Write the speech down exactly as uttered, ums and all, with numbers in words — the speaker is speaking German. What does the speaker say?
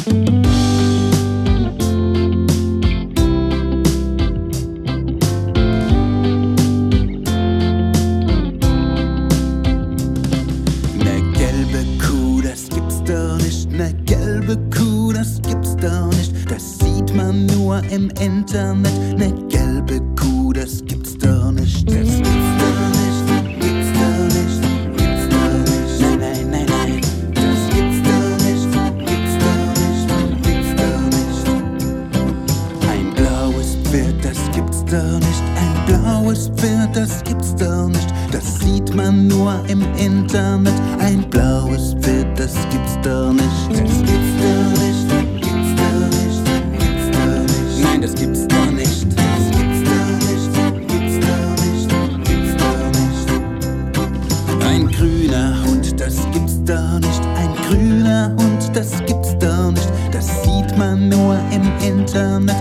Im Internet, ne gelbe Kuh, das gibt's doch nicht. Das gibt's doch nicht, gibt's doch nicht, gibt's doch nicht. Nein, nein, nein, nein, das gibt's doch nicht, gibt's doch nicht, gibt's doch nicht. Ein blaues Pferd, das gibt's doch nicht. Ein blaues Pferd, das gibt's doch nicht. Das sieht man nur im Internet. Ein blaues Pferd, das gibt's doch nicht. Das gibt's doch nicht. Nein, das gibt's doch nicht. Das gibt's doch nicht. Gibt's doch nicht. Gibt's doch nicht. Ein grüner Hund, das gibt's doch nicht. Ein grüner Hund, das gibt's doch nicht. Das sieht man nur im Internet.